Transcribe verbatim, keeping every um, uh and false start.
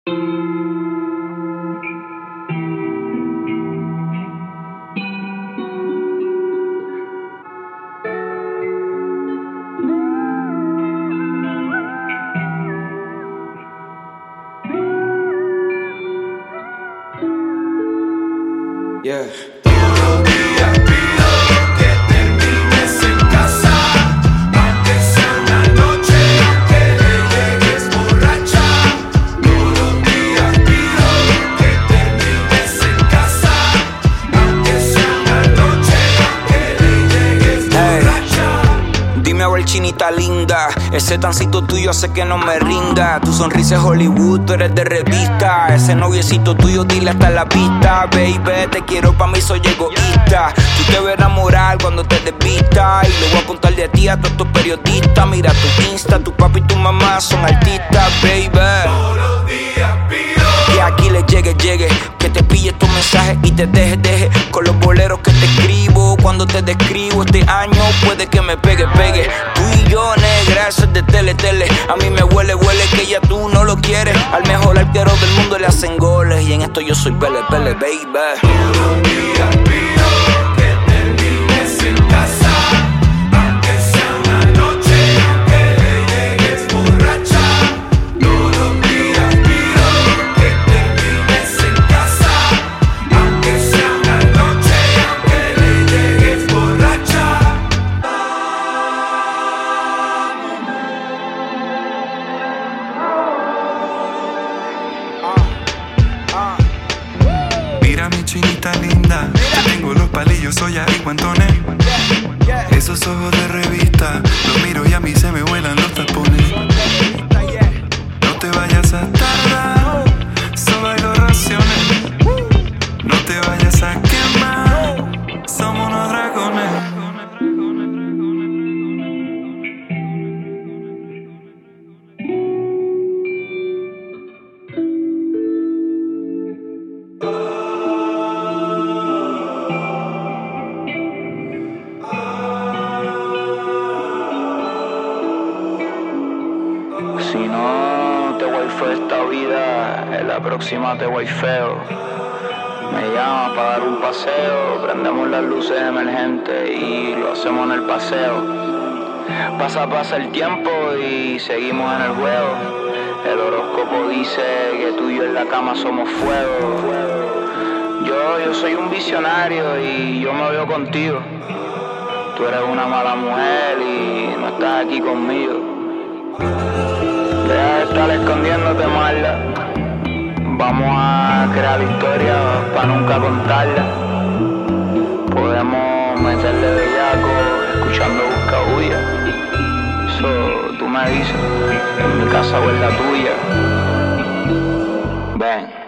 Yeah. Todos los días pido que termines en casa, aunque sea una noche, que le llegues borracha. Todos los días pido que termines en casa, aunque sea una noche, que le llegues borracha. Hey, dime a ver, chinita linda, ese tancito tuyo hace que no me rinda. Tu sonrisa es Hollywood, tú eres de revista. Ese noviecito tuyo, dile hasta la pista. Baby, te quiero pa' mí, soy egoísta. Tú te vas a enamorar cuando te desvista. Y le voy a contar de ti a todos tus periodistas. Mira tu Insta, tu papi y tu mamá son artistas, baby. Todos los días pido que aquí le llegue, llegue, que te pille tu mensaje y te deje, deje. Con los boleros que te escribo, cuando te describo este año puede que me pegue, pegue. Tú y yo, negra, eso es de tele, tele. A mí me huele, huele que ya tú no lo quieres. Al mejor arquero del mundo le hacen goles. Y en esto yo soy pele, pele, baby. Todos los días pido que termines en casa, aunque sea una noche, que le llegues borracha. Todos los días pido que termines en casa, aunque sea una noche, que le llegues borracha. Mira mi chinita linda, yo tengo los palillos, soy ahí guantones. Esos ojos de revista, los miro y a mí se me vuelan los tapones. No te vayas a tardar, solo hay dos raciones. No te vayas a quemar, somos unos dragones. Si no te voy feo esta vida, en la próxima te voy feo. Me llamas para dar un paseo, prendemos las luces emergentes y lo hacemos en el paseo. Pasa, pasa el tiempo y seguimos en el juego. El horóscopo dice que tú y yo en la cama somos fuego. Yo, yo soy un visionario y yo me veo contigo. Tú eres una mala mujer y no estás aquí conmigo. Deja de estar escondiéndote, mala. Vamos a crear historias para nunca contarla. Podemos meterle bellaco escuchando busca bulla. Eso tú me dices, en mi casa o en la tuya. Ven.